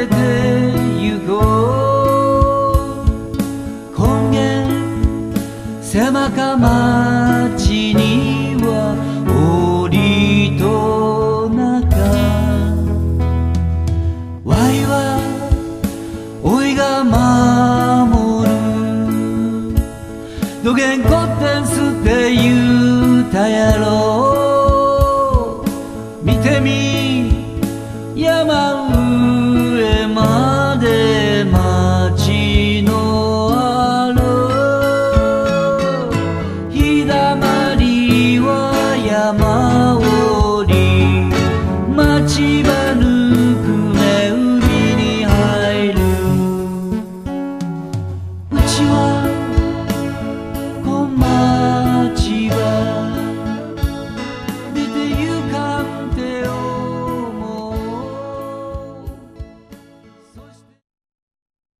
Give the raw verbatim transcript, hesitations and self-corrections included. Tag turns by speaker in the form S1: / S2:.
S1: てゆこう。今夜狭か町には檻と中、わいはおいが守る。どげんこってんすって言うたやろ。見てみ山上まで町のある。日だまりは山を